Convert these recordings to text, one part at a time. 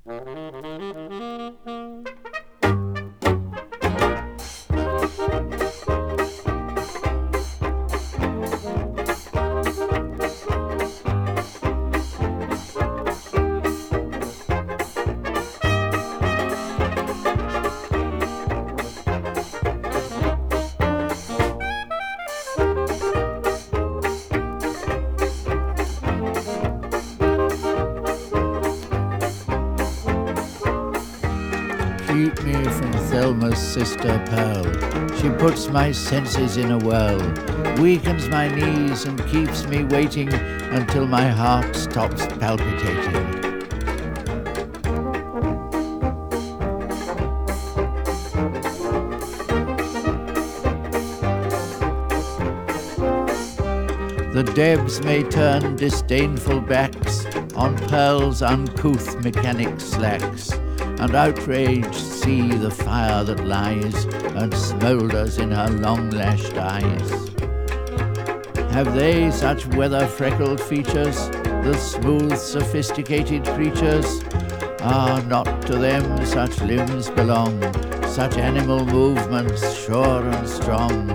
Keep me from Thelma's sister Pearl. She puts my senses in a whirl, weakens my knees and keeps me waiting until my heart stops palpitating. The Debs may turn disdainful backs on Pearl's uncouth mechanic slacks, and outraged see the fire that lies and smoulders in her long-lashed eyes. Have they such weather-freckled features, the smooth, sophisticated creatures? Ah, not to them such limbs belong, such animal movements sure and strong.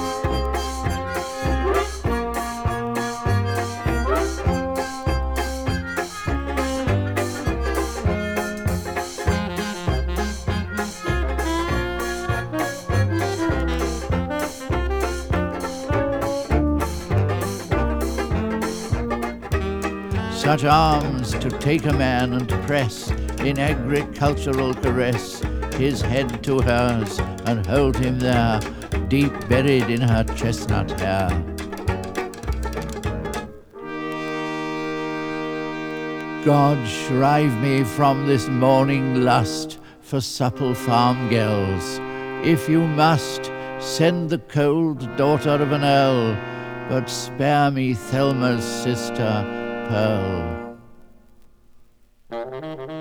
Such arms to take a man and press in agricultural caress his head to hers and hold him there, deep buried in her chestnut hair. God, shrive me from this morning lust for supple farm girls. If you must, send the cold daughter of an earl, but spare me Thelma's sister Pearl.